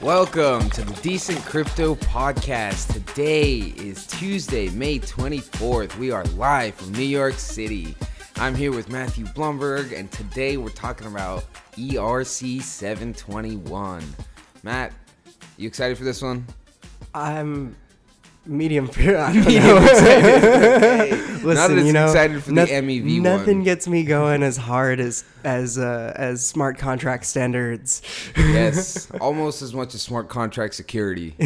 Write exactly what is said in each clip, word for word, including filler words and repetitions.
Welcome to the Decent Crypto Podcast. Today is Tuesday, May twenty-fourth. We are live from New York City. I'm here with Matthew Blumberg, and today we're talking about E R C seven twenty-one. Matt, you excited for this one? I'm medium fear. I don't Medium know. excited. Okay. Listen, Not as you know, excited for no- the M E V nothing one. gets me going as hard as as uh, as smart contract standards. Yes, almost as much as smart contract security.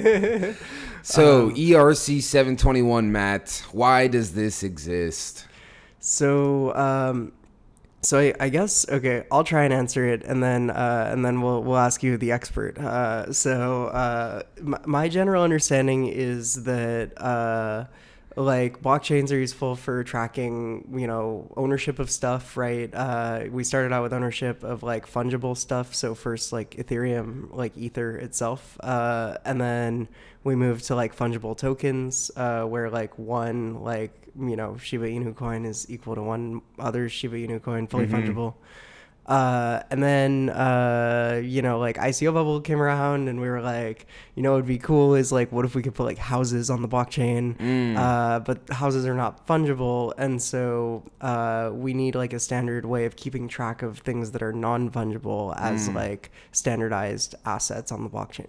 So, Um, E R C seven twenty-one, Matt, why does this exist? So, um, so I, I guess okay, I'll try and answer it, and then uh, and then we'll we'll ask you, the expert. Uh, so, uh, m- my general understanding is that uh, like blockchains are useful for tracking, you know, ownership of stuff, right? Uh, we started out with ownership of like fungible stuff. So first like Ethereum, like Ether itself, uh, and then we moved to like fungible tokens, uh, where like one like you know Shiba Inu coin is equal to one other Shiba Inu coin, fully Mhm. fungible. Uh, and then, uh, you know, like I C O bubble came around and we were like, you know, what'd be cool is like, what if we could put like houses on the blockchain? Mm. Uh, but houses are not fungible. And so, uh, we need like a standard way of keeping track of things that are non-fungible as Mm. like standardized assets on the blockchain.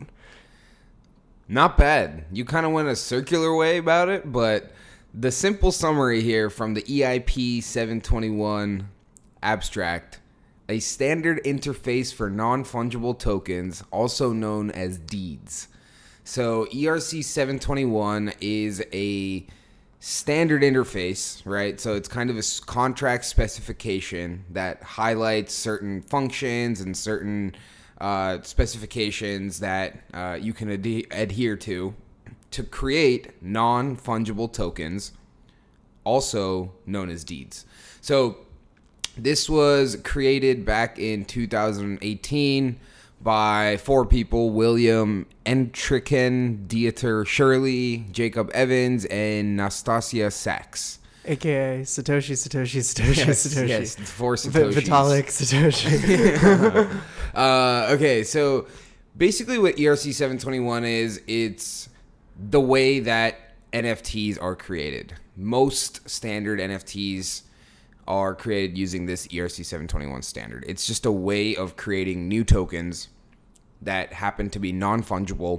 Not bad. You kind of went a circular way about it, but the simple summary here from the E I P seven twenty-one abstract: a standard interface for non-fungible tokens, also known as deeds. So E R C seven twenty-one is a standard interface, right? So it's kind of a s- contract specification that highlights certain functions and certain uh, specifications that uh, you can ad- adhere to to create non-fungible tokens, also known as deeds. So this was created back in two thousand eighteen by four people: William Entricken, Dieter Shirley, Jacob Evans, and Nastasia Sachs. A K A Satoshi, Satoshi, Satoshi, Yes, Satoshi. yes, the four Vi- Satoshis. Vitalik, Satoshi. uh, okay, so basically what E R C seven twenty-one is, it's the way that N F Ts are created. Most standard N F Ts are created using this E R C seven twenty-one standard. It's just a way of creating new tokens that happen to be non-fungible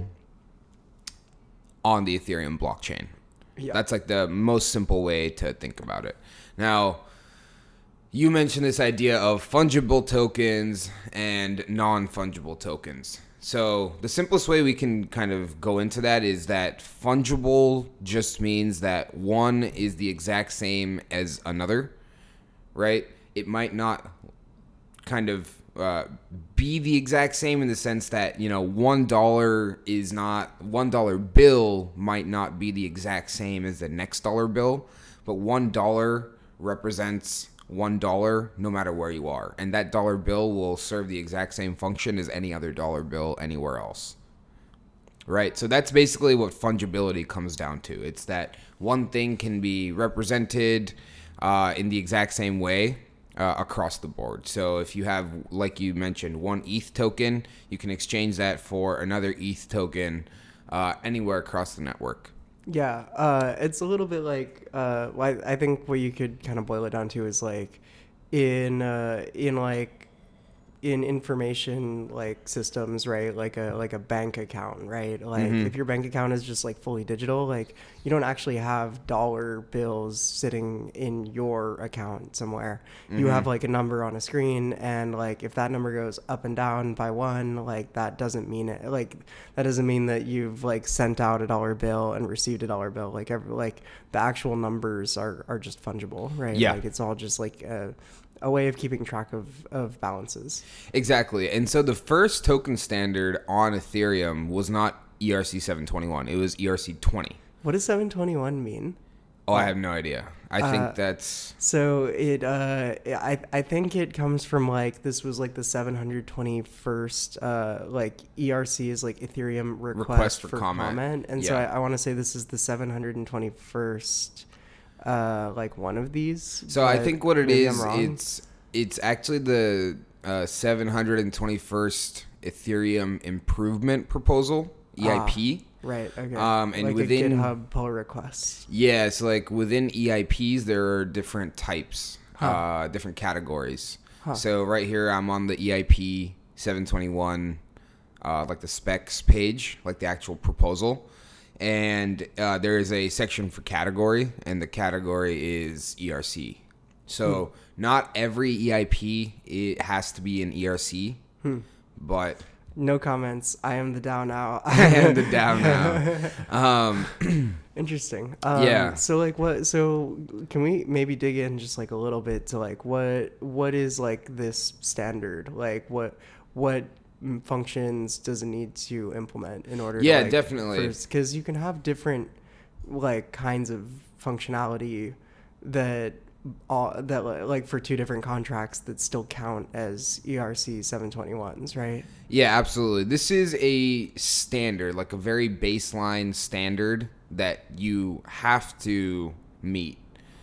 on the Ethereum blockchain. Yeah. That's like the most simple way to think about it. Now, you mentioned this idea of fungible tokens and non-fungible tokens. So the simplest way we can kind of go into that is that fungible just means that one is the exact same as another, right? It might not kind of uh, be the exact same in the sense that, you know, one dollar is not, one dollar bill might not be the exact same as the next dollar bill, but one dollar represents one dollar no matter where you are, and that dollar bill will serve the exact same function as any other dollar bill anywhere else, right? So that's basically what fungibility comes down to. It's that one thing can be represented uh, in the exact same way uh, across the board. So if you have, like you mentioned, one E T H token, you can exchange that for another E T H token uh, anywhere across the network. Yeah, uh, it's a little bit like uh, well, I I think what you could kind of boil it down to is like in uh, in like in information like systems, right? Like a like a bank account, right? Like Mhm. if your bank account is just like fully digital, like you don't actually have dollar bills sitting in your account somewhere. You Mhm. have like a number on a screen, and like if that number goes up and down by one, like that doesn't mean it. Like that doesn't mean that you've like sent out a dollar bill and received a dollar bill. Like every like the actual numbers are are just fungible, right? Yeah. Like it's all just like a a way of keeping track of, of balances. Exactly. And so the first token standard on Ethereum was not E R C seven twenty-one. It was E R C twenty. What does seven twenty-one mean? Oh, I have no idea. I think Uh, that's... So it, uh, I, I think it comes from like, this was like the seven hundred twenty-first, uh, like E R C is like Ethereum request, Request for for, comment. comment. And so Yeah. I, I want to say this is the seven hundred twenty-first, uh, like one of these. So I but think what it maybe is, I'm wrong. it's it's actually the uh, seven hundred twenty-first Ethereum Improvement Proposal, E I P. Ah, right. Okay. Um, and like within a GitHub pull request. Yeah, it's like within E I Ps there are different types, Huh. uh, different categories. Huh. So right here I'm on the E I P seven twenty-one, uh, like the specs page, like the actual proposal, and uh, there is a section for category, and the category is E R C. So hmm. not every E I P it has to be an E R C, hmm. but. No comments. I am the DAO now. I am the DAO now. Um, Interesting. Um, yeah. So like what, so can we maybe dig in just like a little bit to like what, what is like this standard? Like what, what functions does it need to implement in order yeah, to like, definitely. Because you can have different like kinds of functionality that all that like for two different contracts that still count as E R C seven twenty-ones, right? Yeah, absolutely. This is a standard, like a very baseline standard that you have to meet.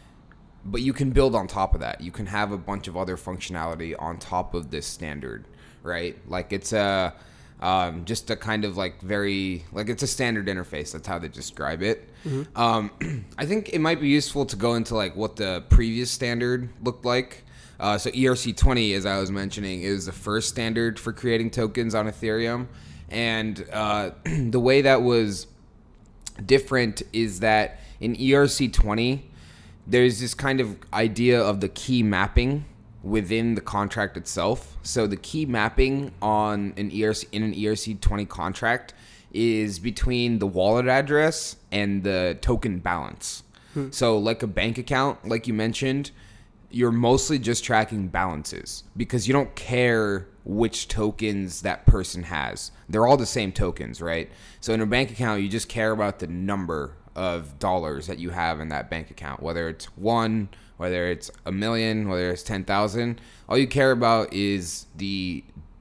But you can build on top of that. You can have a bunch of other functionality on top of this standard, right? Like it's a um, just a kind of like very like it's a standard interface. That's how they describe it. Mm-hmm. Um, I think it might be useful to go into like what the previous standard looked like. Uh, so E R C twenty, as I was mentioning, is the first standard for creating tokens on Ethereum, and uh, the way that was different is that in E R C twenty, there's this kind of idea of the key mapping within the contract itself. So the key mapping on an E R C in an E R C twenty contract is between the wallet address and the token balance. Hmm. So like a bank account, like you mentioned, you're mostly just tracking balances because you don't care which tokens that person has. They're all the same tokens, right? So in a bank account, you just care about the number of dollars that you have in that bank account, whether it's one, whether it's a million, whether it's ten thousand. All you care about is the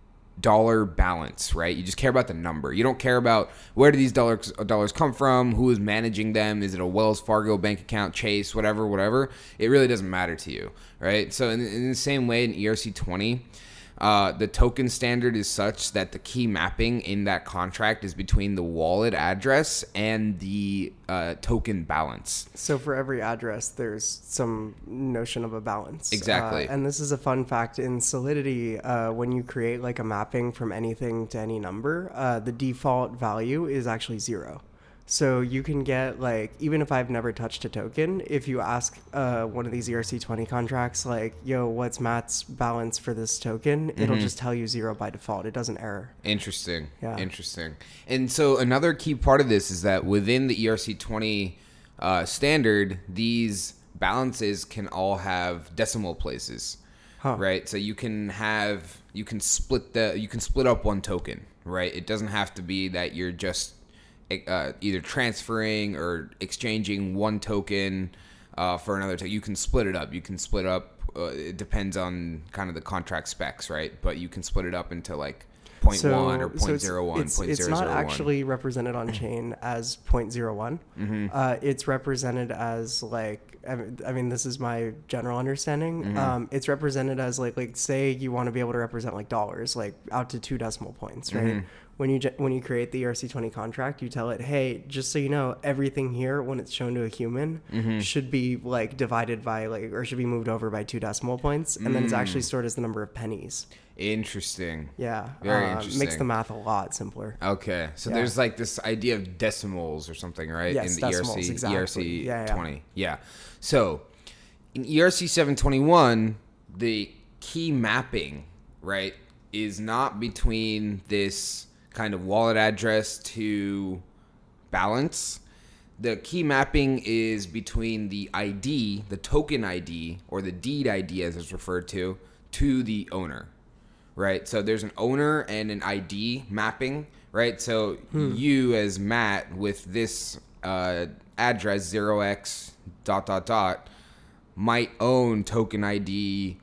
dollar balance, right? You just care about the number. You don't care about where do these dollars dollars come from, who is managing them, is it a Wells Fargo bank account, Chase, whatever, whatever. It really doesn't matter to you, right? So in, in the same way in E R C twenty, uh, the token standard is such that the key mapping in that contract is between the wallet address and the uh, token balance. So for every address, there's some notion of a balance. Exactly. Uh, and this is a fun fact in Solidity. Uh, when you create like a mapping from anything to any number, uh, the default value is actually zero. So you can get like, even if I've never touched a token, if you ask uh, one of these E R C twenty contracts, like, yo, what's Matt's balance for this token? Mm-hmm. It'll just tell you zero by default. It doesn't error. Interesting. Yeah. Interesting. And so another key part of this is that within the E R C twenty uh, standard, these balances can all have decimal places, huh. right? So you can have, you can split the, you can split up one token, right? It doesn't have to be that you're just Uh, either transferring or exchanging one token uh, for another token. You can split it up. You can split up. Uh, it depends on kind of the contract specs, right? But you can split it up into like zero point one so, or zero point zero one, so it's, it's, it's not actually represented on chain as zero point zero one. Mm-hmm. Uh, it's represented as like, I mean, I mean, this is my general understanding. Mm-hmm. Um, it's represented as like, like say you want to be able to represent like dollars, like out to two decimal points, right? Mm-hmm. When you when you create the E R C twenty contract, you tell it, hey, just so you know, everything here when it's shown to a human mm-hmm. should be like divided by like, or should be moved over by two decimal points, and mm. then it's actually stored as the number of pennies. Interesting. Yeah. Very uh, interesting. Makes the math a lot simpler. Okay, so yeah. there's like this idea of decimals or something, right? Yes, in the decimals, E R C, exactly. E R C yeah, twenty. Yeah. yeah. So in E R C seven twenty-one, the key mapping, right, is not between this kind of wallet address to balance. The key mapping is between the I D, the token I D, or the deed I D as it's referred to, to the owner, right? So there's an owner and an I D mapping, right? So hmm. you as Matt with this uh, address, zero x dot dot dot, might own token I D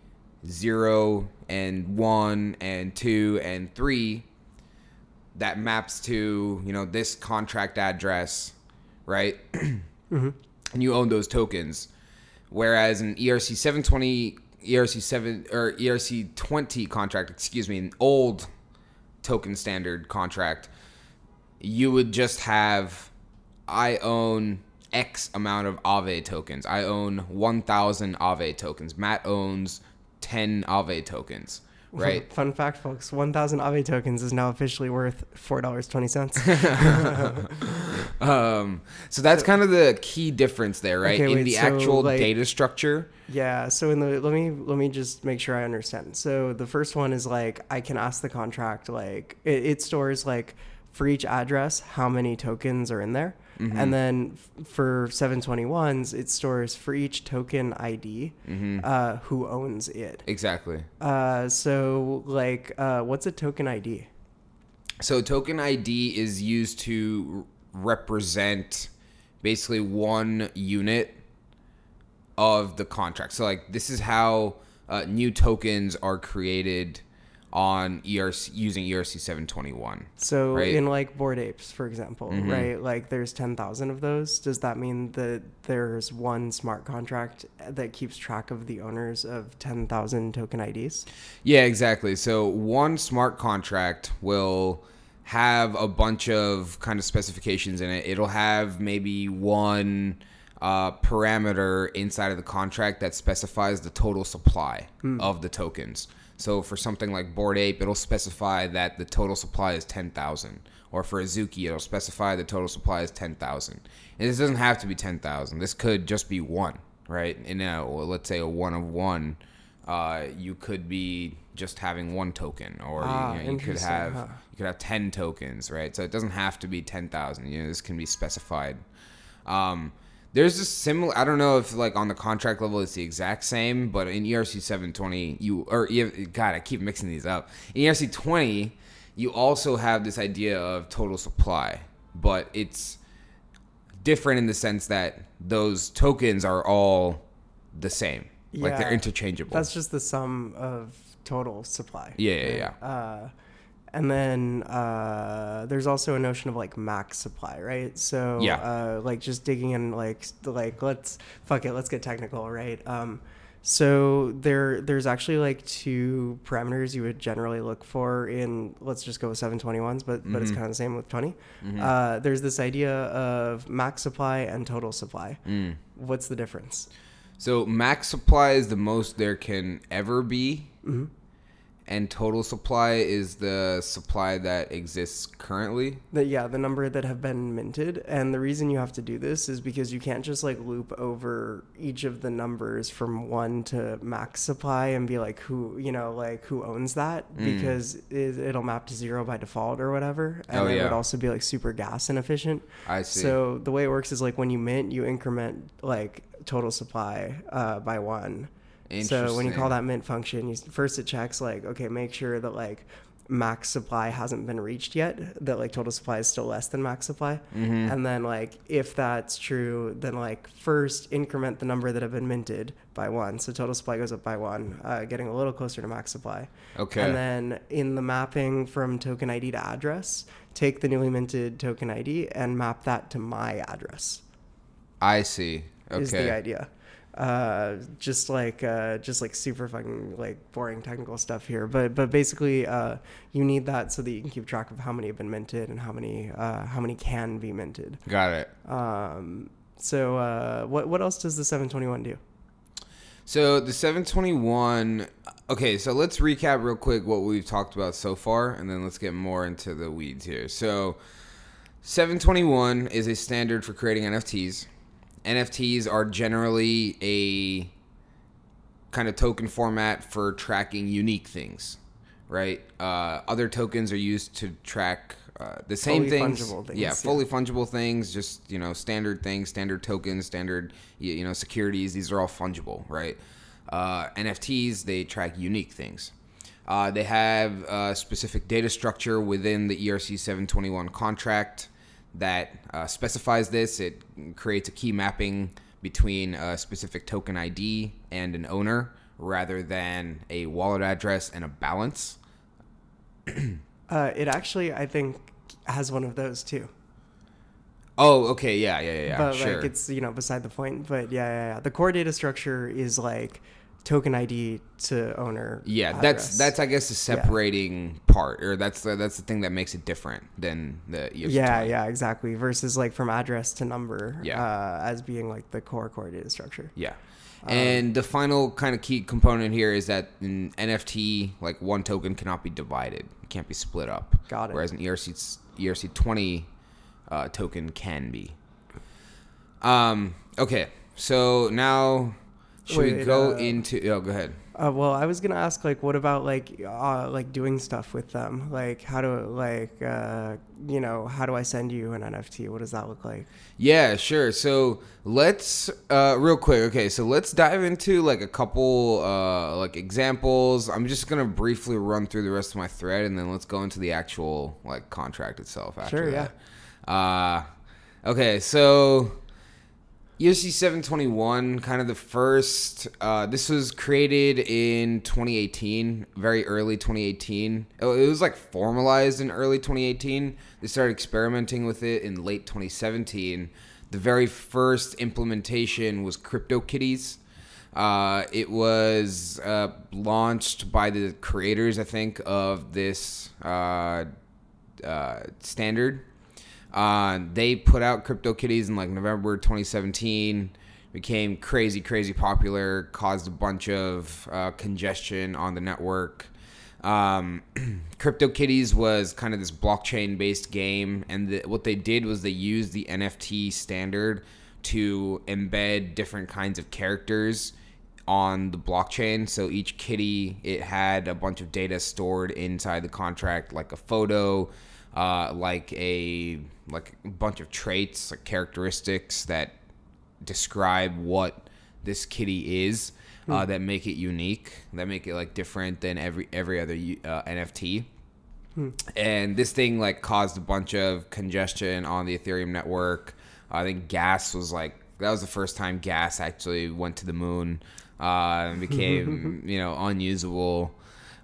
zero and one and two and three, that maps to, you know, this contract address, right? mm-hmm. And you own those tokens. Whereas in E R C seven twenty, E R C seven or E R C twenty contract, excuse me, an old token standard contract, you would just have, I own X amount of Aave tokens. I own one thousand Aave tokens. Matt owns ten Aave tokens. Right. Fun fact, folks: one thousand Aave tokens is now officially worth four dollars twenty cents. um, so that's so, kind of the key difference there, right? Okay, in wait, the so actual like, data structure. Yeah. So in the let me let me just make sure I understand. So the first one is like I can ask the contract like it, it stores like for each address how many tokens are in there. Mm-hmm. And then f- for seven twenty-ones, it stores for each token I D mm-hmm. uh, who owns it. Exactly. Uh, so, like, uh, what's a token I D? So, token I D is used to represent basically one unit of the contract. So, like, this is how uh, new tokens are created on E R C using E R C seven twenty-one. So right? in like Bored Apes, for example, mm-hmm. right? Like there's ten thousand of those. Does that mean that there's one smart contract that keeps track of the owners of ten thousand token I Ds? Yeah, exactly. So one smart contract will have a bunch of kind of specifications in it. It'll have maybe one uh, parameter inside of the contract that specifies the total supply mm. of the tokens. So for something like Bored Ape, it'll specify that the total supply is ten thousand. Or for Azuki, it'll specify the total supply is ten thousand. And this doesn't have to be ten thousand. This could just be one, right? In a, let's say a one of one, uh, you could be just having one token. Or ah, you, know, you could have huh? you could have ten tokens, right? So it doesn't have to be ten thousand. You know, this can be specified. Um, There's a similar, I don't know if like on the contract level it's the exact same, but in E R C seven twenty, you, or God, I keep mixing these up. In E R C twenty, you also have this idea of total supply, but it's different in the sense that those tokens are all the same. Yeah, like they're interchangeable. That's just the sum of total supply. Yeah, yeah, yeah. Uh, And then uh, there's also a notion of like max supply, right? So yeah. uh, like just digging in, like like let's fuck it, let's get technical, right? Um, so there there's actually like two parameters you would generally look for in, let's just go with seven twenty-ones, but mm-hmm. but it's kind of the same with twenty. Mm-hmm. Uh, there's this idea of max supply and total supply. Mm. What's the difference? So max supply is the most there can ever be. Mm-hmm. And total supply is the supply that exists currently? The, yeah, the number that have been minted. And the reason you have to do this is because you can't just like loop over each of the numbers from one to max supply and be like, who, you know, like who owns that? Mm. Because it, it'll map to zero by default or whatever. And oh, it yeah. would also be like super gas inefficient. I see. So the way it works is like when you mint, you increment like total supply uh, by one. So when you call that mint function, you, first it checks like, okay, make sure that like max supply hasn't been reached yet, that like total supply is still less than max supply. Mm-hmm. And then like if that's true, then like first increment the number that have been minted by one. So total supply goes up by one, uh, getting a little closer to max supply. Okay. And then in the mapping from token I D to address, take the newly minted token I D and map that to my address. I see. Okay. Is the idea. Uh, just like uh, just like super fucking like boring technical stuff here, but but basically uh, you need that so that you can keep track of how many have been minted and how many uh, how many can be minted. Got it. Um, so uh, what what else does the seven twenty-one do? So the seven twenty-one. Okay, so let's recap real quick what we've talked about so far, and then let's get more into the weeds here. So seven twenty-one is a standard for creating N F Ts. N F Ts are generally a kind of token format for tracking unique things, right? Uh, other tokens are used to track uh, the same fully things. Fungible things. Yeah, fully yeah. fungible things, just, you know, standard things, standard tokens, standard, you know, securities. These are all fungible, right? Uh, N F Ts, they track unique things. Uh, they have a specific data structure within the E R C seven twenty-one contract that uh, specifies this. It creates a key mapping between a specific token I D and an owner rather than a wallet address and a balance. uh, it actually, I think, has one of those too. Oh, okay. Yeah, yeah, yeah. But sure. like it's, you know, beside the point. But yeah, yeah, yeah. The core data structure is like token I D to owner. Yeah, address. that's that's I guess the separating yeah. part, or that's the, that's the thing that makes it different than the E R C yeah twenty. yeah exactly versus like from address to number yeah. uh, as being like the core core data structure. Yeah. Um, and the final kind of key component here is that in N F T, like one token cannot be divided; it can't be split up. Got it. Whereas an E R C E R C twenty uh, token can be. Um. Okay. So now. Should Wait, we go uh, into? Oh, go ahead. Uh, well, I was gonna ask, like, what about like, uh, like doing stuff with them? Like, how do, like, uh, you know, how do I send you an N F T? What does that look like? Yeah, sure. So let's, uh, real quick. Okay, so let's dive into like a couple, uh, like examples. I'm just gonna briefly run through the rest of my thread, and then let's go into the actual like contract itself. After sure. that. Yeah. Uh, okay. So. E R C seven twenty-one, kind of the first, uh, this was created in twenty eighteen, very early twenty eighteen. It was like formalized in early twenty eighteen. They started experimenting with it in late twenty seventeen. The very first implementation was CryptoKitties. Uh, it was uh, launched by the creators, I think, of this uh, uh, standard. Uh, they put out CryptoKitties in like November twenty seventeen, became crazy, crazy popular, caused a bunch of uh, congestion on the network. Um, CryptoKitties was kind of this blockchain-based game, and the, what they did was they used the N F T standard to embed different kinds of characters on the blockchain. So each kitty, it had a bunch of data stored inside the contract, like a photo, uh, like a like a bunch of traits, like characteristics that describe what this kitty is, hmm. uh, that make it unique, that make it like different than every every other uh, N F T. Hmm. And this thing like caused a bunch of congestion on the Ethereum network. I think Gas was like that was the first time Gas actually went to the moon, uh, and became you know unusable.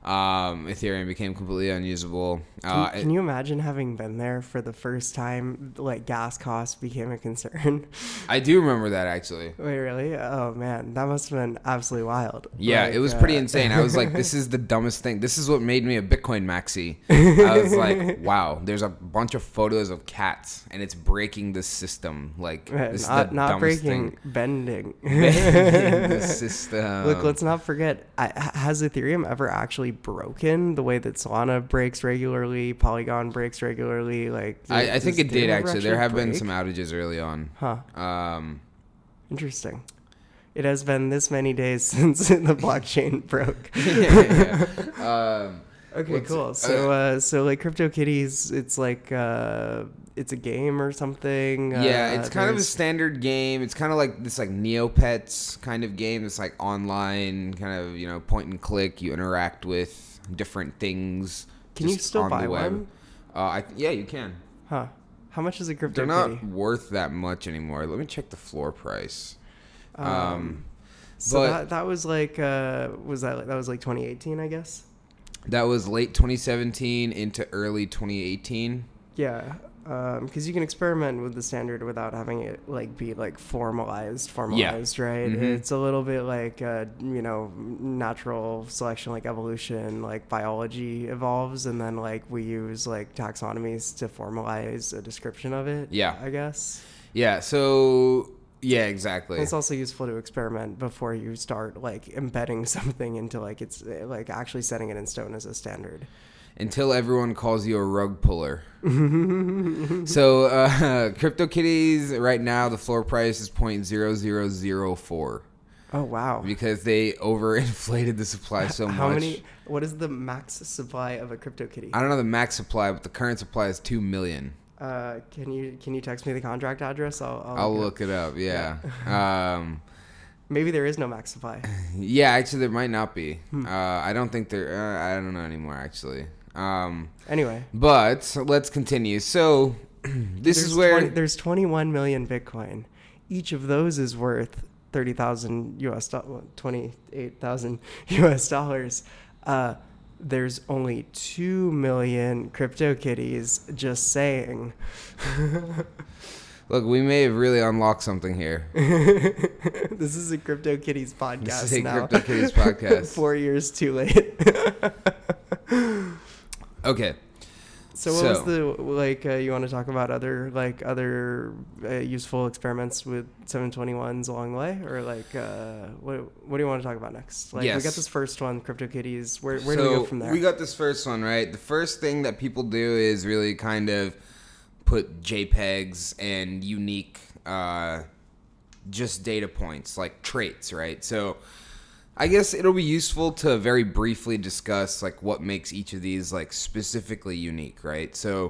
Um, Ethereum became completely unusable. Uh, can, can you imagine having been there for the first time, like gas costs became a concern? I do remember that actually. Wait, really? Oh man, that must have been absolutely wild. Yeah, like, it was pretty uh, insane. I was like, this is the dumbest thing. This is what made me a Bitcoin maxi. I was like, wow, there's a bunch of photos of cats and it's breaking the system. Like, man, this not, is the not dumbest breaking, thing. bending. Bending the system. Look, let's not forget, I, has Ethereum ever actually broken the way that Solana breaks regularly, Polygon breaks regularly? Like, I, I think it did actually. actually There have break? been some outages early on. Huh. Um, Interesting. It has been this many days since the blockchain broke. yeah, yeah. Um, okay, cool. So, uh, so like CryptoKitties, it's like uh, it's a game or something. Yeah, uh, it's kind of a standard game. It's kind of like this like Neopets kind of game. It's like online, kind of you know point and click. You interact with different things. Can you still on buy one? Uh, I, yeah, you can. Huh? How much is a CryptoKitty? They're not worth that much anymore. Let me check the floor price. Um, um so but that that was like uh was that that was like twenty eighteen, I guess. That was late twenty seventeen into early twenty eighteen. Yeah, um, because you can experiment with the standard without having it like be like formalized, formalized, yeah. right? Mm-hmm. It's a little bit like uh, you know natural selection, like evolution, like biology evolves, and then like we use like taxonomies to formalize a description of it. Yeah, I guess. Yeah. So. Yeah, exactly. It's also useful to experiment before you start like embedding something into like it's like actually setting it in stone as a standard. Until everyone calls you a rug puller. So uh, CryptoKitties right now the floor price is zero point zero zero zero four. Oh wow! Because they overinflated the supply so How much. How many? What is the max supply of a CryptoKitty? I don't know the max supply, but the current supply is two million. Uh, can you can you text me the contract address? I'll I'll, I'll look it up. It up yeah. um, Maybe there is no max supply. Yeah, actually there might not be. Hmm. Uh, I don't think there. Uh, I don't know anymore actually. Um, anyway, but let's continue. So this there's is where twenty, there's twenty-one million Bitcoin. Each of those is worth thirty thousand U S dollars, twenty-eight thousand U S dollars. Uh, there's only two million CryptoKitties, just saying. Look, we may have really unlocked something here. This is a CryptoKitties podcast This is a now. CryptoKitties podcast. Four years too late. Okay. So what So- was the like? Uh, you want to talk about other like other uh, useful experiments with seven twenty-ones along the way, or like uh, what what do you want to talk about next? Like we Yes. got this first one, CryptoKitties. Where where do we So go from there? we got this first one, right? The first thing that people do is really kind of put JPEGs and unique uh, just data points, like traits, right? So I guess it'll be useful to very briefly discuss like what makes each of these like specifically unique, right? So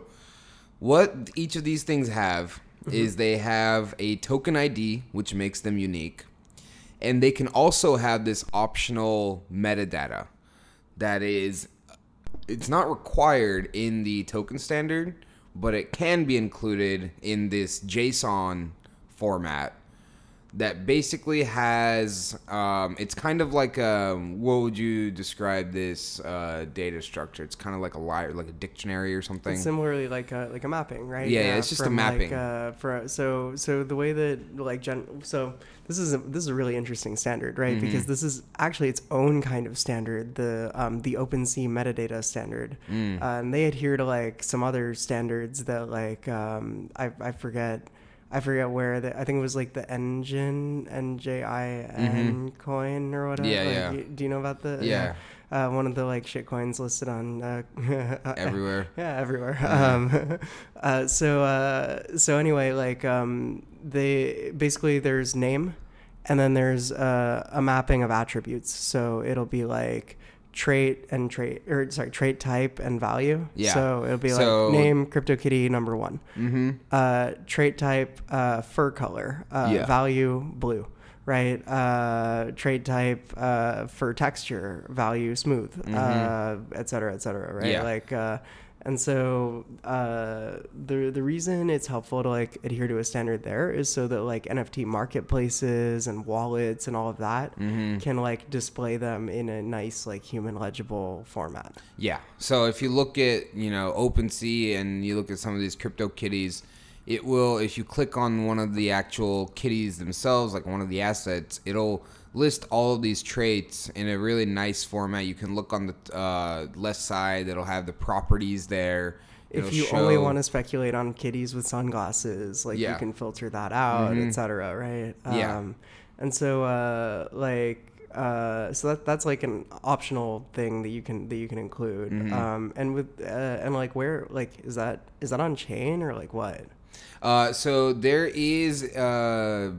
what each of these things have is they have a token I D, which makes them unique, and they can also have this optional metadata that is, it's not required in the token standard, but it can be included in this JSON format that basically has, um, it's kind of like a, what would you describe this uh, data structure? It's kind of like a li- like a dictionary or something. It's similarly like a like a mapping, right? Yeah, yeah, it's just a from, mapping. Like, uh, for so so the way that like gen so this is a, this is a really interesting standard, right? Mm-hmm. Because this is actually its own kind of standard, the um, the OpenSea metadata standard, Mm. uh, and they adhere to like some other standards that like um, I I forget. I forget where the, I think it was like the engine N J I N coin or whatever. Mm-hmm. Yeah, like, yeah. you- do you know about the? Yeah. Uh, one of the like shit coins listed on uh, Everywhere. Yeah, everywhere. Mm-hmm. Um, uh, so uh, so anyway, like um, they basically there's name, and then there's uh, a mapping of attributes. So it'll be like trait and trait or sorry trait type and value. Yeah. So it'll be So- like name CryptoKitty number one. Mm-hmm. Uh, trait type uh, fur color. Uh, Yeah. Value blue. Right. Uh, trait type uh, for texture. Value smooth. Uh, et cetera, et cetera. Right. Mm-hmm. Yeah. Like. Uh, and so uh, the the reason it's helpful to like adhere to a standard there is so that like N F T marketplaces and wallets and all of that Mm-hmm. can like display them in a nice like human legible format. Yeah. So if you look at, you know, OpenSea and you look at some of these crypto kitties, it will, if you click on one of the actual kitties themselves, like one of the assets, it'll list all of these traits in a really nice format. You can look on the uh, left side, it'll have the properties there. If It'll you show- only want to speculate on kitties with sunglasses, like Yeah. you can filter that out, Mhm. et cetera, right? Yeah. Um, and so, uh, like, uh, so that that's like an optional thing that you can that you can include. Mhm. Um, and with uh, and like where like is that is that on chain or like what? Uh, so there is uh,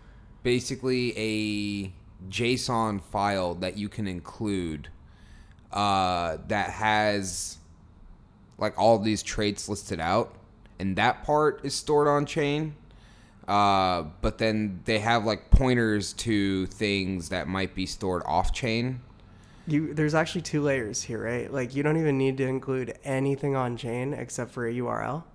basically a JSON file that you can include uh, that has like all these traits listed out, and that part is stored on chain. Uh, but then they have like pointers to things that might be stored off chain. You there's actually two layers here, right? Like you don't even need to include anything on chain except for a U R L.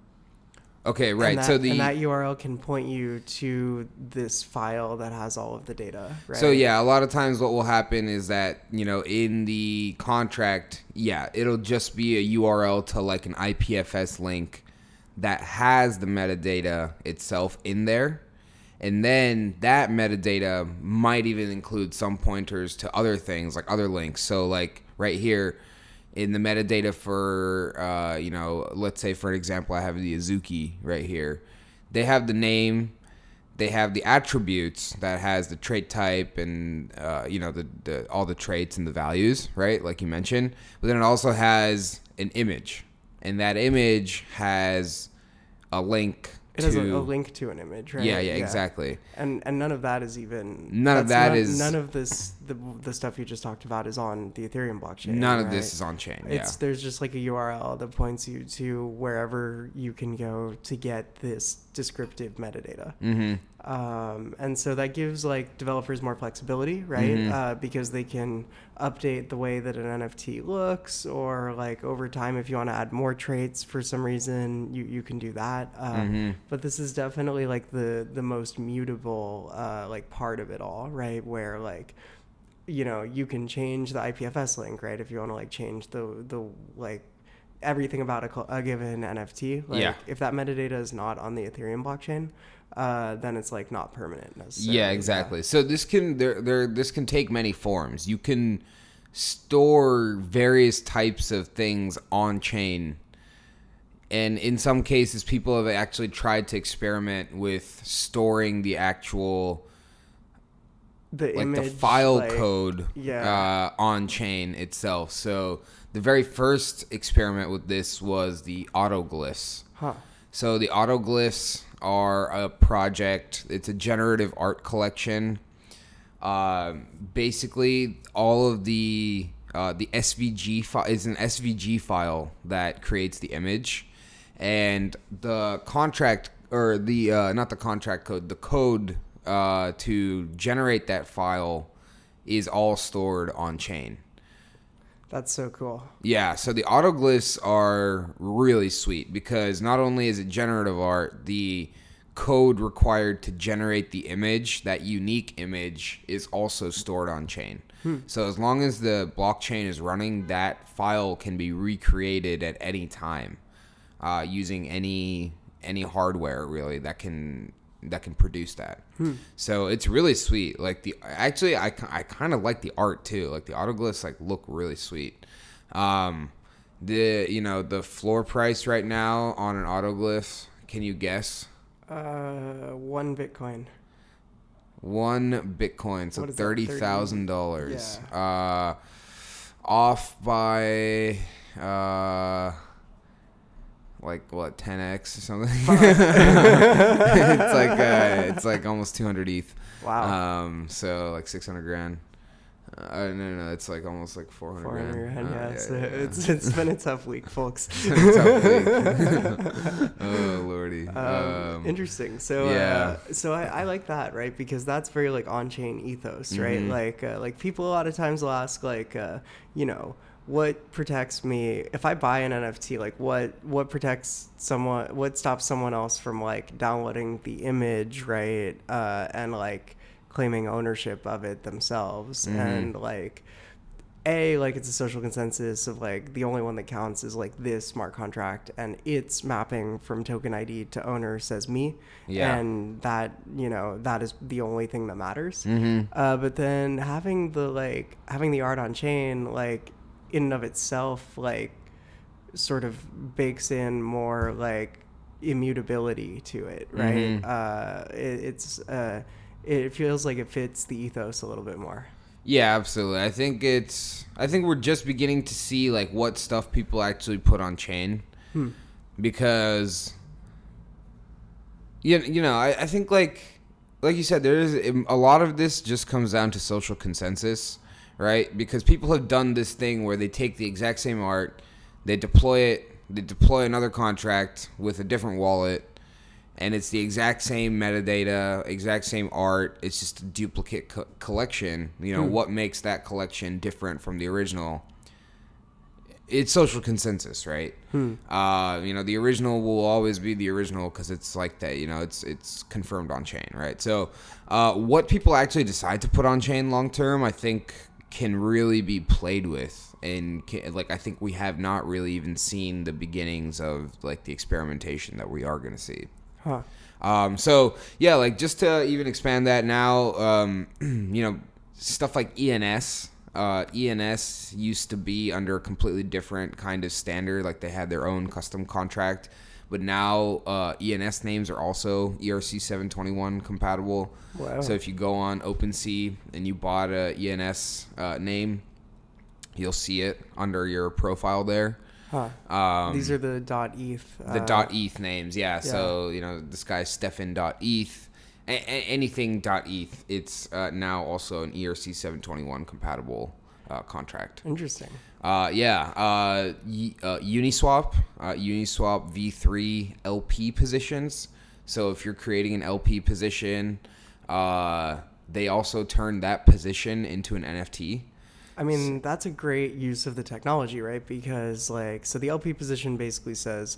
Okay, right. And that, so the and that U R L can point you to this file that has all of the data, right? So yeah, a lot of times what will happen is that, you know, in the contract, yeah, it'll just be a U R L to like an I P F S link that has the metadata itself in there. And then that metadata might even include some pointers to other things, like other links. So like right here in the metadata for, uh, you know, let's say for an example, I have the Azuki right here. They have the name, they have the attributes that has the trait type and, uh, you know, the, the all the traits and the values, right? Like you mentioned. But then it also has an image. And that image has a link It to... has a, a link to an image, right? Yeah, yeah, exactly. And and none of that is even None of that's that not- is- none of this the the stuff you just talked about is on the Ethereum blockchain. None of right? this is on chain. Yeah. It's there's just like a U R L that points you to wherever you can go to get this descriptive metadata. Mm-hmm. Um, and so that gives like developers more flexibility, right? Mhm. Uh, because they can update the way that an N F T looks, or like over time, if you want to add more traits for some reason, you, you can do that. Uh, Mhm. But this is definitely like the the most mutable uh, like part of it all, right? Where like you know you can change the I P F S link, right? If you want to like change the the like everything about a, cl- a given N F T. Like, Yeah. if that metadata is not on the Ethereum blockchain, uh, then it's like not permanent necessarily. Yeah, exactly. So this can there there this can take many forms. You can store various types of things on chain. And in some cases, people have actually tried to experiment with storing the actual, The like image, the file like, code yeah. uh, on chain itself. So the very first experiment with this was the autoglyphs. Huh. So the autoglyphs are a project. It's a generative art collection. Uh, basically, all of the uh, the S V G file is an S V G file that creates the image. And the contract, or the, uh, not the contract code, the code uh, to generate that file is all stored on chain. That's so cool. Yeah, so the autoglyphs are really sweet because not only is it generative art, the code required to generate the image, that unique image, is also stored on chain. Hmm. So as long as the blockchain is running, that file can be recreated at any time. Uh, using any any hardware really that can that can produce that. Hmm. So it's really sweet. Like the actually I, I kind of like the art too. Like the autoglyphs like look really sweet. Um, the you know the floor price right now on an autoglyph, can you guess? Uh, one Bitcoin. One Bitcoin, so thirty thousand dollars. Yeah. Uh, off by uh. like what, ten x or something. it's like uh, it's like almost two hundred E T H. Wow. Um, so like six hundred grand. Uh, no, no, no, it's like almost like four hundred grand. four hundred grand, Uh, yeah. yeah, So yeah, it's it's been a tough week, folks. tough week. Oh lordy. Um, Um, interesting. So yeah. uh, so I, I like that, right? Because that's very like on-chain ethos, right? Mhm. Like uh, like people a lot of times will ask like uh, you know, what protects me if I buy an N F T? Like what what protects someone? What stops someone else from like downloading the image, right? Uh, and like claiming ownership of it themselves. Mhm. And like a like it's a social consensus of like the only one that counts is like this smart contract, and its mapping from token I D to owner says me. Yeah. And that, you know, that is the only thing that matters. Mhm. Uh, but then having the like having the art on chain, like in and of itself, like sort of bakes in more like immutability to it, right? Mhm. Uh, it, it's uh, it feels like it fits the ethos a little bit more. Yeah, absolutely. I think it's. I think we're just beginning to see like what stuff people actually put on chain, Hmm. because you you know I, I think like like you said, there is a lot of this just comes down to social consensus, right? Because people have done this thing where they take the exact same art, they deploy it, they deploy another contract with a different wallet, and it's the exact same metadata, exact same art. It's just a duplicate co- collection. You know, Hmm. what makes that collection different from the original? It's social consensus, right? Hmm. Uh, you know, the original will always be the original because it's like that. You know, it's it's confirmed on chain, right? So, uh, what people actually decide to put on chain long term, I think, can really be played with, and can, like I think we have not really even seen the beginnings of like the experimentation that we are going to see. Huh. Um, so yeah, like just to even expand that now, um, you know, stuff like E N S. Uh, E N S used to be under a completely different kind of standard, like they had their own custom contract, but now uh, E N S names are also E R C seven twenty-one compatible. Wow. So if you go on OpenSea and you bought a E N S uh, name, you'll see it under your profile there. Huh. Um, These are the dot .eth. the uh, dot .eth names, yeah. So, you know, this guy's Stefan dot .eth. A- a- anything .eth, it's uh, now also an E R C seven twenty-one compatible uh, contract. Interesting. Uh, yeah, uh, y- uh, Uniswap, uh, Uniswap V three L P positions. So if you're creating an L P position, uh, they also turn that position into an N F T. I mean, that's a great use of the technology, right? Because like, so the L P position basically says,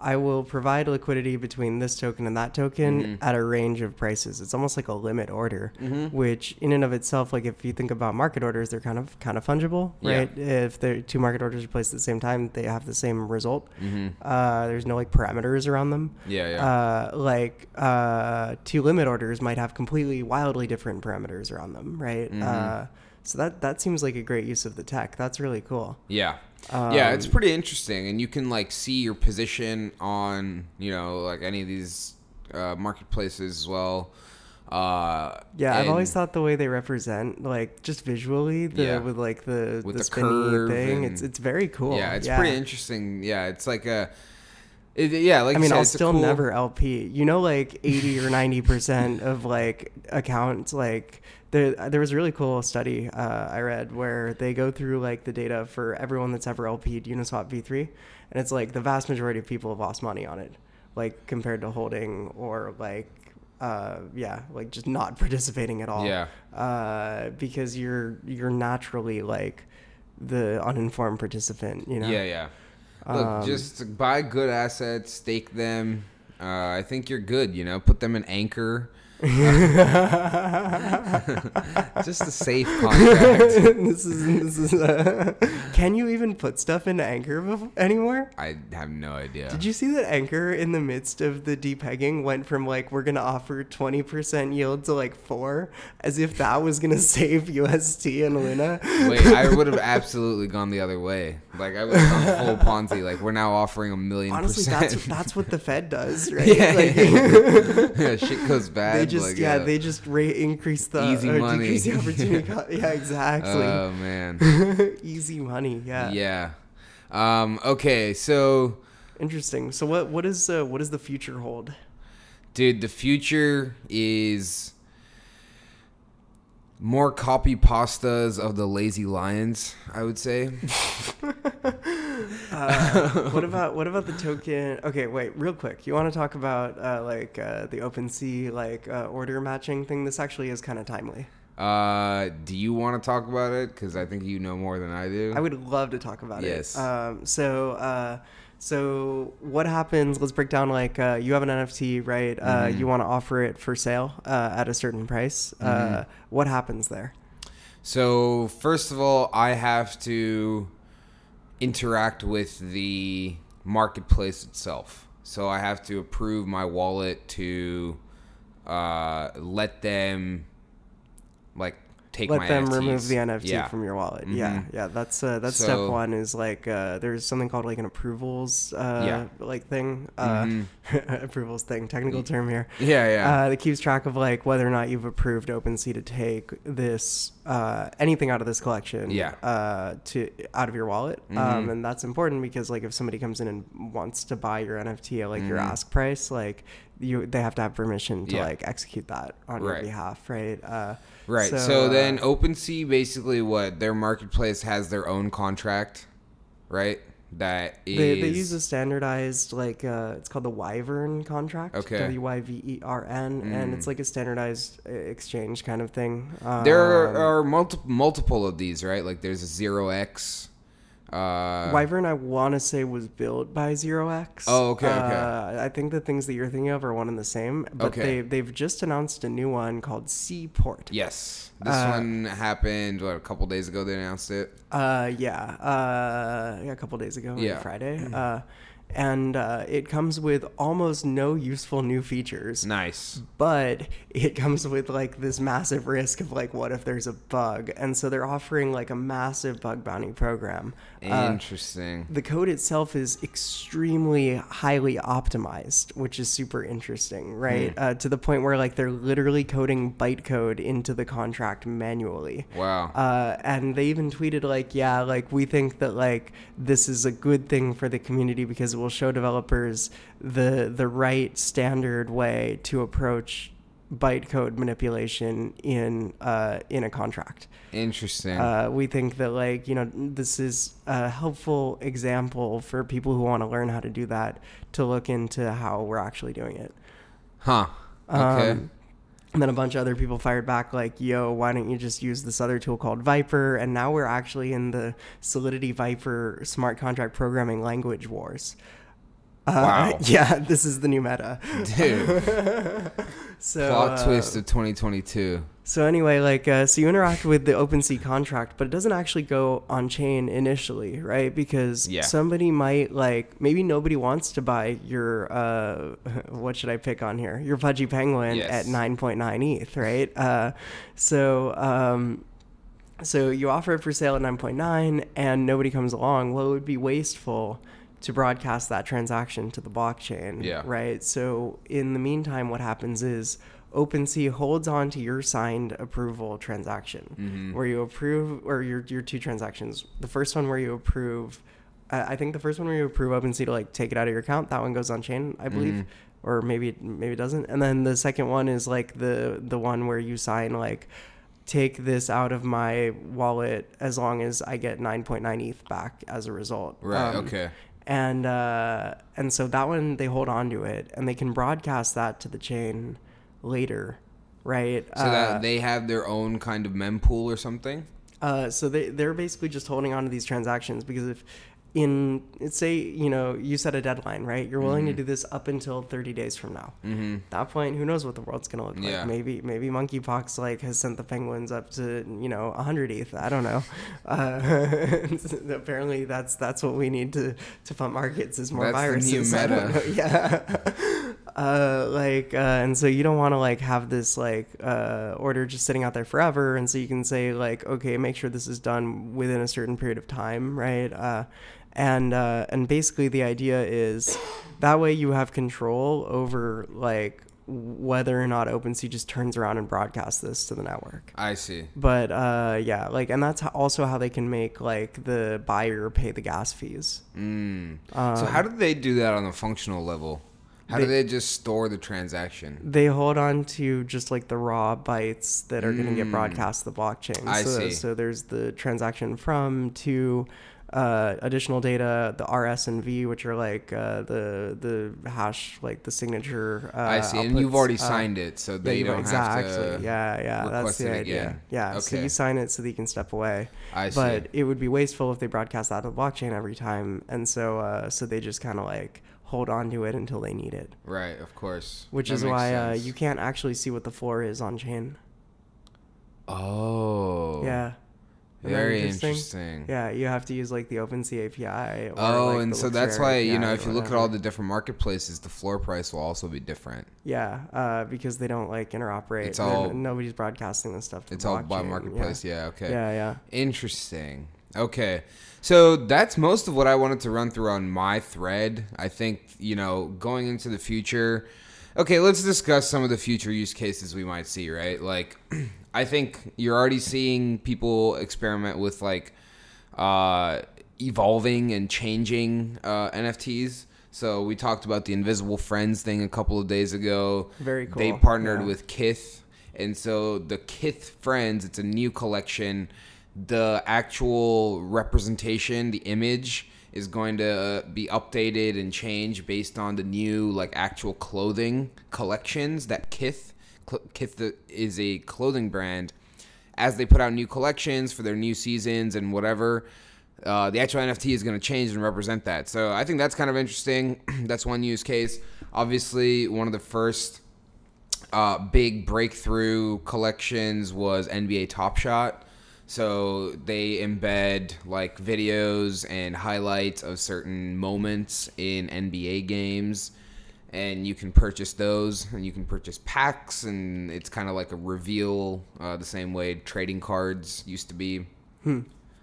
I will provide liquidity between this token and that token Mm-hmm. at a range of prices. It's almost like a limit order, Mm-hmm. which in and of itself, like if you think about market orders, they're kind of kind of fungible, Yeah. right? If the two market orders are placed at the same time, they have the same result. Mm-hmm. Uh, there's no like parameters around them. Yeah, yeah. Uh, like uh, two limit orders might have completely wildly different parameters around them, right? Mhm. Uh, so that that seems like a great use of the tech. That's really cool. Yeah. yeah, it's Um, pretty interesting, and you can like see your position on, you know, like any of these uh, marketplaces as well. Uh, Yeah, I've and always thought the way they represent, like just visually, the Yeah. with like the With the, the spinny curve thing, and- it's it's very cool. Yeah, it's pretty interesting. Yeah, it's like a, it, yeah, like I you mean, said, I'll it's a still cool- never L P. You know, like eighty or ninety percent of like accounts, like there there was a really cool study uh, I read where they go through like the data for everyone that's ever L P'd Uniswap V three, and it's like the vast majority of people have lost money on it, like compared to holding or like. Uh, yeah, like just not participating at all. Yeah. Uh, because you're you're naturally like the uninformed participant. You know. Yeah, yeah. Look, Um, just buy good assets, stake them. Uh, I think you're good. You know, put them in Anchor. Just a safe contract. this is this is. Uh, can you even put stuff into Anchor bef- anymore? I have no idea. Did you see that Anchor in the midst of the depegging went from like we're gonna offer twenty percent yield to like four, as if that was gonna save U S T and Luna? Wait, I would have absolutely gone the other way. Like I would have gone full Ponzi. Like we're now offering a million Honestly, percent. that's that's what the Fed does, right? Yeah, Like, yeah, shit goes bad. they just like, yeah, uh, they just rate increase the Easy or money. decrease the opportunity cost. Yeah, exactly. Oh man. Easy money. Yeah. Yeah. Um, okay, so Interesting. So what what is uh, what does the future hold? dude, the future is more copy pastas of the Lazy Lions, I would say. Uh, what about what about the token? Okay, wait, real quick. You want to talk about uh, like uh, the OpenSea like uh, order matching thing? This actually is kind of timely. Uh, do you want to talk about it? Because I think you know more than I do. I would love to talk about Yes. it. Um, so, uh, so what happens? Let's break down. Like, uh, you have an N F T, right? Uh, Mhm. you want to offer it for sale uh, at a certain price. Uh, Mhm. what happens there? So, first of all, I have to interact with the marketplace itself. So, I have to approve my wallet to uh, let them, like, take Let my them N F Ts. remove the N F T Yeah. from your wallet. Mhm. Yeah, yeah. That's uh, that's So- step one. Is like uh, there's something called like an approvals uh, Yeah. like thing. Uh, Mhm. approvals thing. Technical term here. Yeah, yeah. Uh, that keeps track of like whether or not you've approved OpenSea to take this uh, anything out of this collection. Yeah. Uh, to out of your wallet. Um, Mhm. and that's important because like if somebody comes in and wants to buy your N F T at like your Mhm. ask price, like you they have to have permission to Yeah. like execute that on your Right. behalf, right? Uh, Right. So, So, then uh, OpenSea basically what their marketplace has their own contract, right? That is They, they use a standardized like uh, it's called the Wyvern contract. Okay. W Y V E R N, and Mm. it's like a standardized uh, exchange kind of thing. Um, there are, are multiple multiple of these, right? Like there's a zero X. Uh, Wyvern, I want to say, was built by Zero X. Oh, okay, okay. Uh, I think the things that you're thinking of are one and the same, but Okay. they they've just announced a new one called Seaport. Yes. This Uh, one happened what, a couple days ago. They announced it. Uh, yeah, uh, yeah, a couple days ago, maybe Yeah. Friday. Uh, and uh, it comes with almost no useful new features. Nice. But it comes with like this massive risk of like what if there's a bug, and so they're offering like a massive bug bounty program. Uh, Interesting. the code itself is extremely highly optimized, which is super interesting, right? Hmm. Uh, to the point where like they're literally coding bytecode into the contract manually. Wow. Uh, and they even tweeted like, yeah, like we think that like this is a good thing for the community because it will show developers the the right standard way to approach bytecode manipulation in uh, in a contract. Interesting. Uh, we think that like you know this is a helpful example for people who want to learn how to do that to look into how we're actually doing it. huh. Okay. Um, and then a bunch of other people fired back like, yo, why don't you just use this other tool called Viper? And now we're actually in the Solidity Viper smart contract programming language wars. Uh, Wow. Yeah, this is the new meta. Dude. So, Plot uh, twist of twenty twenty-two. So anyway, like, uh, so you interact with the OpenSea contract, but it doesn't actually go on chain initially, right? Because Yeah. somebody might, like, maybe nobody wants to buy your, uh, what should I pick on here? Your Pudgy Penguin Yes. at nine point nine E T H, right? Uh, so, um, so you offer it for sale at nine point nine and nobody comes along. Well, it would be wasteful to broadcast that transaction to the blockchain, Yeah. right? So in the meantime, what happens is OpenSea holds on to your signed approval transaction, Mm-hmm. where you approve, or your your two transactions. The first one where you approve, uh, I think the first one where you approve OpenSea to like take it out of your account, that one goes on chain, I believe, Mhm. or maybe maybe it doesn't. And then the second one is like the the one where you sign like, take this out of my wallet as long as I get nine point nine E T H back as a result. Right. Um, Okay. And uh, and so that one, they hold on to it and they can broadcast that to the chain later, right? So uh, that they have their own kind of mempool or something. uh, so they they're basically just holding on to these transactions because if in let's say you know you set a deadline, right? You're willing Mhm. to do this up until thirty days from now. Mm-hmm. At that point, who knows what the world's gonna look Yeah. like? Maybe maybe monkeypox like has sent the penguins up to you know one hundred E T H. I don't know. Uh, apparently, that's that's what we need to to pump markets is more That's the viruses. new I don't meta. know. Yeah. uh, like uh, and so you don't want to like have this like uh, order just sitting out there forever, and so you can say like, okay, make sure this is done within a certain period of time, right? Uh, and uh, and basically the idea is that way you have control over like whether or not OpenSea just turns around and broadcasts this to the network. I see. But uh, yeah, like, and that's ho- also how they can make like the buyer pay the gas fees. Mm. Um, so how do they do that on a functional level? How do they- they just store the transaction? They hold on to just like the raw bytes that are going to get Mm. broadcast to the blockchain. I so, see. So there's the transaction from to uh, additional data, the R S and V, which are like uh, the the hash, like the signature. Uh, I see, and outputs. you've already Uh, signed it, so yeah, they you- don't exactly. have to. yeah, yeah, that's request the it idea. again. Yeah, so Okay. you sign it so that you can step away. I see. But it would be wasteful if they broadcast that to the blockchain every time, and so uh, so they just kind of like hold on to it until they need it. Right, of course. Which That is makes why uh, sense. you can't actually see what the floor is on chain. Oh. Yeah. Isn't that Very interesting. Yeah, you have to use like the OpenSea A P I. Or, Oh, like, and the so Luxera that's why, you A P I know, or if you look at all whatever. the different marketplaces, the floor price will also be different. Yeah, uh, because they don't like interoperate. It's all- They're- nobody's broadcasting this stuff. To It's the all by blockchain. marketplace. Yeah, okay. Yeah, yeah. Interesting. Okay. So that's most of what I wanted to run through on my thread. I think, you know, going into the future. Okay, let's discuss some of the future use cases we might see, right? Like, I think you're already seeing people experiment with, like, uh, evolving and changing uh, N F Ts. So we talked about the Invisible Friends thing a couple of days ago. Very cool. They partnered Yeah. with Kith. And so the Kith Friends, it's a new collection. The actual representation, the image, is going to uh, be updated and changed based on the new, like, actual clothing collections that Kith, Cl- Kith is a clothing brand. As they put out new collections for their new seasons and whatever, uh, the actual N F T is going to change and represent that. So I think that's kind of interesting. That's one use case. Obviously, one of the first uh, big breakthrough collections was N B A Top Shot. So they embed like videos and highlights of certain moments in N B A games, and you can purchase those, and you can purchase packs, and it's kind of like a reveal, uh, the same way trading cards used to be. Hmm.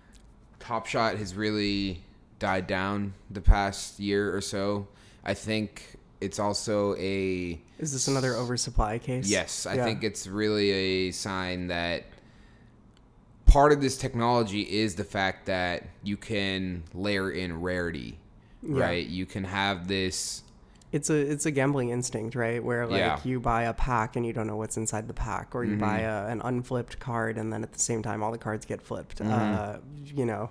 Top Shot has really died down the past year or so. I think it's also a Is this another oversupply case? yes. I Yeah. think it's really a sign that part of this technology is the fact that you can layer in rarity, Yeah. right? You can have this. It's a it's a gambling instinct, right? Where like Yeah. you buy a pack and you don't know what's inside the pack, or you Mhm. buy a, an unflipped card and then at the same time all the cards get flipped. Mhm. Uh, you know,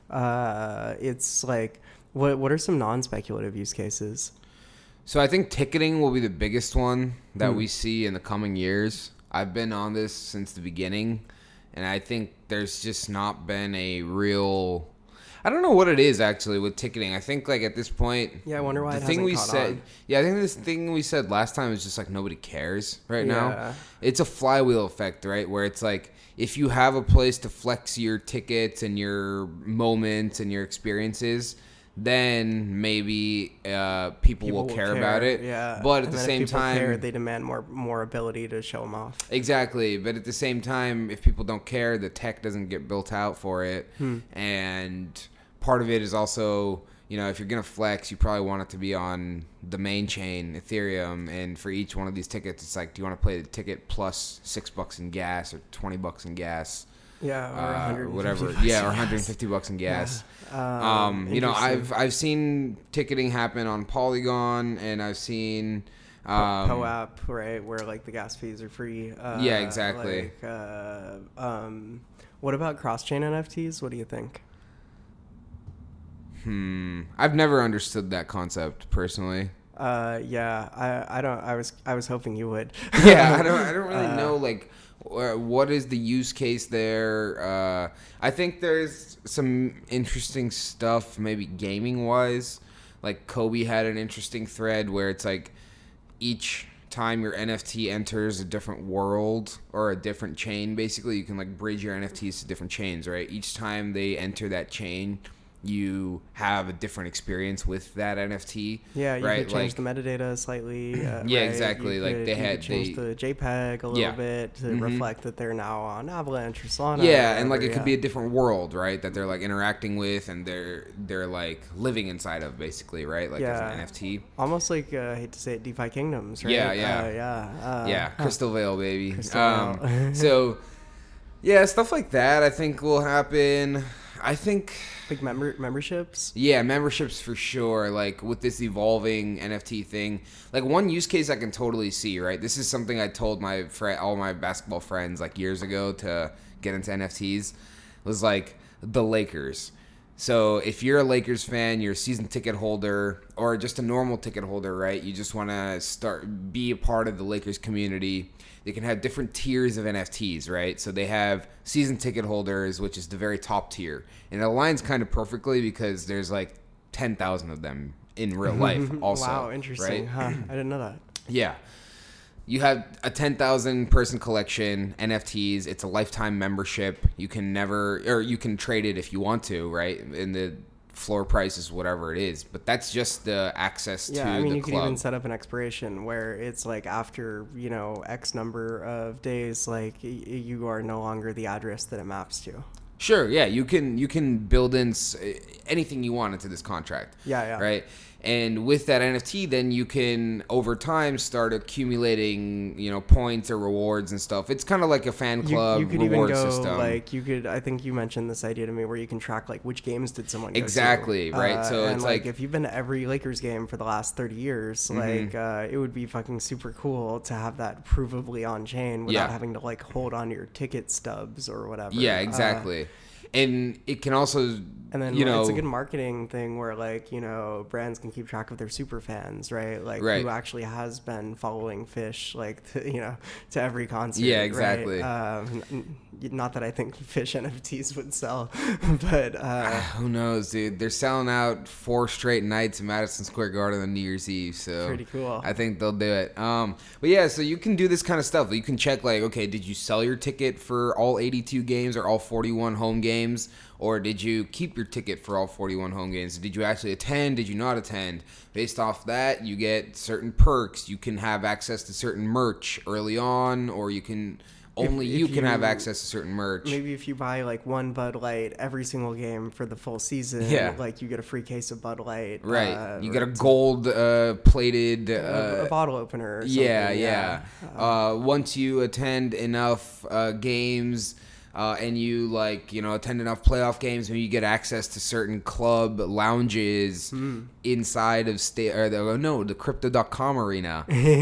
uh, it's like what what are some non-speculative use cases? So I think ticketing will be the biggest one that Hmm. we see in the coming years. I've been on this since the beginning, and I think there's just not been a real. I don't know what it is actually with ticketing. I think like at this point, Yeah, I wonder why the it thing hasn't we caught said. on. Yeah, I think this thing we said last time is just like nobody cares right Yeah. now. It's a flywheel effect, right? Where it's like if you have a place to flex your tickets and your moments and your experiences, then maybe uh, people, People will care, about it. Yeah. But at And the then if same people time, care, they demand more more ability to show them off. exactly. But at the same time, if people don't care, the tech doesn't get built out for it. Hmm. And part of it is also, you know, if you're going to flex, you probably want it to be on the main chain, Ethereum. And for each one of these tickets, it's like, do you want to play the ticket plus six bucks in gas or twenty bucks in gas? Yeah, or Uh, one hundred whatever. bucks Yeah, or in one hundred gas. fifty bucks in gas. Yeah. Um, you know, interesting. I've I've seen ticketing happen on Polygon, and I've seen um, Po app, right, where like the gas fees are free. Uh, Yeah, exactly. Like, uh, um, what about cross-chain N F Ts? What do you think? Hmm. I've never understood that concept personally. Uh, yeah, I, I don't. I was I was hoping you would. Yeah, I don't I don't really Uh, know like wh- what is the use case there. Uh, I think there's some interesting stuff, maybe gaming wise. Like Kobe had an interesting thread where it's like each time your N F T enters a different world or a different chain, basically you can like bridge your N F Ts to different chains, right? Each time they enter that chain, you have a different experience with that N F T. Yeah, you right? could change like, the metadata slightly. Uh, Yeah, right? exactly. You Like, could- they you had- could change they- the JPEG a little Yeah. bit to Mhm. reflect that they're now on Avalanche or Solana. Yeah, or and like whatever, it could yeah. be a different world, right? That they're like interacting with and they're they're like living inside of, basically, right? Like as Yeah. an N F T. Almost like uh, I hate to say it, DeFi Kingdoms, right? Yeah, yeah. uh, yeah, uh, yeah, huh. Crystal Veil, baby. Crystal um, Veil. so, yeah, stuff like that I think will happen. I think, Like member memberships. yeah, memberships for sure. Like with this evolving N F T thing, like one use case I can totally see, right? This is something I told my friend, all my basketball friends, like years ago to get into N F Ts. Was like the Lakers. So if you're a Lakers fan, you're a season ticket holder, or just a normal ticket holder, right? You just want to start be a part of the Lakers community. They can have different tiers of N F Ts, right? So they have season ticket holders, which is the very top tier, and it aligns kind of perfectly because there's like ten thousand of them in real life. Also, Wow, interesting. right? Huh? I didn't know that. Yeah. You have a ten thousand person collection, N F Ts. It's a lifetime membership. You can never, or you can trade it if you want to, right? And the floor price is whatever it is. But that's just the access Yeah, to I mean, the you could club. even set up an expiration where it's like after, you know, X number of days, like y- you are no longer the address that it maps to. Sure, yeah. You can you can build in s- anything you want into this contract. Yeah, yeah. Right? And with that N F T, then you can over time start accumulating, you know, points or rewards and stuff. It's kind of like a fan You, club you could even reward go system. like you could. I think you mentioned this idea to me where you can track like which games did someone go to. Exactly, right? Uh, So and, it's like, like- if you've been to every Lakers game for the last thirty years, Mhm. like uh, it would be fucking super cool to have that provably on chain without Yeah. having to like hold on to your ticket stubs or whatever. Yeah, Uh, exactly. and it can also, And then you know, it's a good marketing thing where like, you know, brands can keep track of their super fans, right? Like Right. who actually has been following Fish like to, you know, to every concert. Yeah, right? exactly. Um, n- not that I think Fish N F Ts would sell, but uh, who knows, dude? They're selling out four straight nights in Madison Square Garden on New Year's Eve, so pretty cool. I think they'll do it. Um, but yeah, so you can do this kind of stuff. You can check like, okay, did you sell your ticket for all eighty-two games or all forty-one home games? Or did you keep your ticket for all forty-one home games? Did you actually attend? Did you not attend? Based off that, you get certain perks. You can have access to certain merch early on, or you can only if you can have you- access to certain merch. Maybe if you buy like one Bud Light every single game for the full season, Yeah. like you get a free case of Bud Light. Right. uh, you or get a it's gold uh, plated. a, Uh, a bottle opener. Or something. yeah, yeah. Uh, once you attend enough uh, games. Uh, and you like you know attend enough playoff games, maybe you get access to certain club lounges Mm. inside of state or the, no the crypto dot com arena,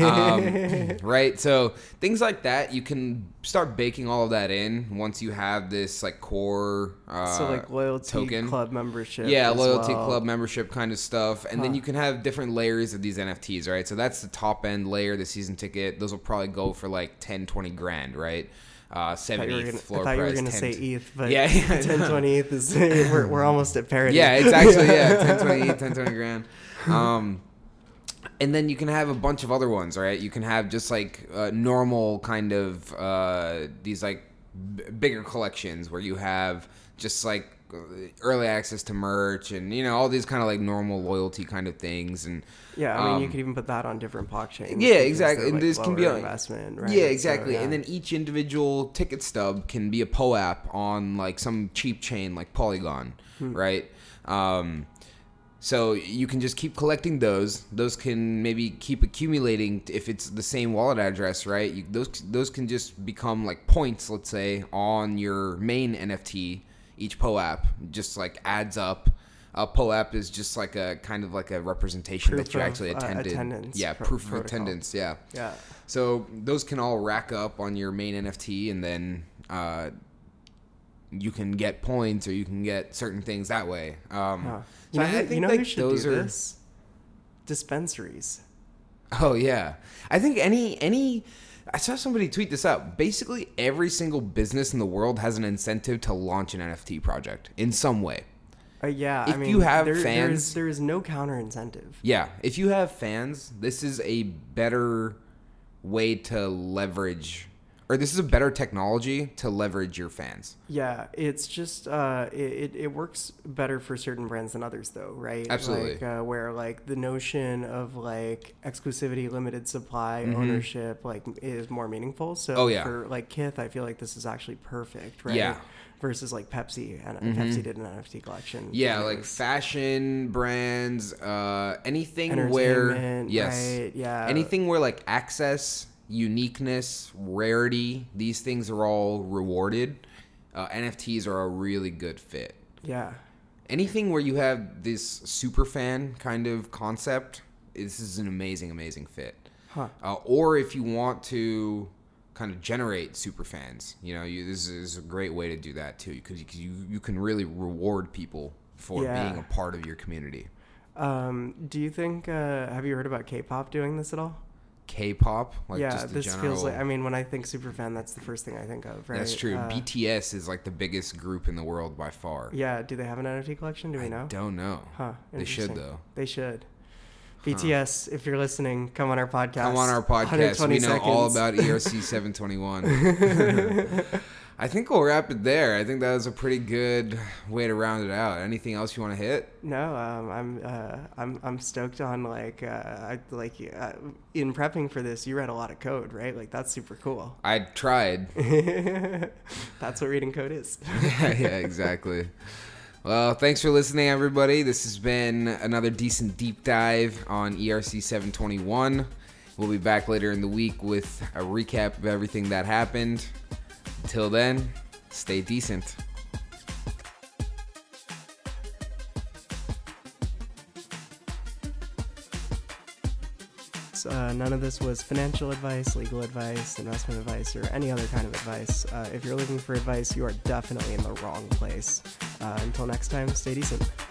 um, right? So things like that, you can start baking all of that in once you have this like core uh, So like loyalty token. club membership. Yeah, as loyalty well. club membership kind of stuff. And then Huh. you can have different layers of these N F Ts, right? So that's the top end layer, the season ticket. Those will probably go for like ten, twenty grand, right? Uh, seven E T H floor I thought price. you were going to say ten E T H, but yeah, yeah, ten twenty E T H is we're, we're almost at parity. Yeah, it's actually yeah, ten twenty E T H, ten twenty grand. Um, and then you can have a bunch of other ones, right? You can have just like uh, normal kind of uh, these like b- bigger collections where you have just like early access to merch and you know all these kind of like normal loyalty kind of things. And yeah, I mean um, you could even put that on different blockchains. yeah, exactly. And like this can be a investment, right? Yeah, exactly. So, yeah. And then each individual ticket stub can be a P O A P on like some cheap chain like Polygon, hmm. right? Um, so you can just keep collecting those. Those can maybe keep accumulating if it's the same wallet address, right? You, those those can just become like points, let's say, on your main N F T. Each P O A P just like adds up. A P O A P is just like a kind of like a representation proof that you of, actually attended. Uh, attendance yeah, pro- proof of protocol. attendance. Yeah. Yeah. So those can all rack up on your main N F T, and then uh, you can get points or you can get certain things that way. Um, huh. So you know, I, I who, think you know like who should those do are. this? Dispensaries. Oh yeah, I think any any. I saw somebody tweet this out. Basically, every single business in the world has an incentive to launch an N F T project in some way. Uh, yeah, If I mean, you have there, fans- there's, there is no counter incentive. Yeah, if you have fans, this is a better way to leverage, or this is a better technology to leverage your fans. Yeah, it's just uh, it, it works better for certain brands than others, though, right? Absolutely. Like uh, where like the notion of like exclusivity, limited supply, Mhm. ownership, like is more meaningful. So Oh, yeah. for like Kith, I feel like this is actually perfect, right? Yeah. Versus like Pepsi, and Mhm. Pepsi did an N F T collection. Yeah, It like was fashion brands, uh, anything where entertainment, yes, right? Yeah, anything where like access, uniqueness, rarity, these things are all rewarded. Uh, N F Ts are a really good fit. Yeah. Anything where you have this super fan kind of concept, this is an amazing, amazing fit. Huh. Uh, or if you want to kind of generate super fans, you know, you, this is a great way to do that too, because you, you you can really reward people for Yeah. being a part of your community. Um, do you think? Uh, have you heard about K-pop doing this at all? K-pop, like yeah, just the this general, feels like. I mean, when I think superfan, that's the first thing I think of, right? that's true. Uh, B T S is like the biggest group in the world by far. Yeah. Do they have an N F T collection? Do we I know? don't know. Huh. They should interesting. though. They should. B T S, if you're listening, come on our podcast. Come on our podcast. We know seconds. all about E R C seven twenty-one. I think we'll wrap it there. I think that was a pretty good way to round it out. Anything else you want to hit? No, um, I'm uh, I'm I'm stoked on like uh, I like uh, in prepping for this. You read a lot of code, right? Like that's super cool. I tried. That's what reading code is. yeah, yeah, exactly. Well, thanks for listening, everybody. This has been another decent deep dive on E R C seven twenty-one. We'll be back later in the week with a recap of everything that happened. Until then, stay decent. Uh, none of this was financial advice, legal advice, investment advice, or any other kind of advice. Uh, if you're looking for advice, you are definitely in the wrong place. Uh, until next time, stay decent.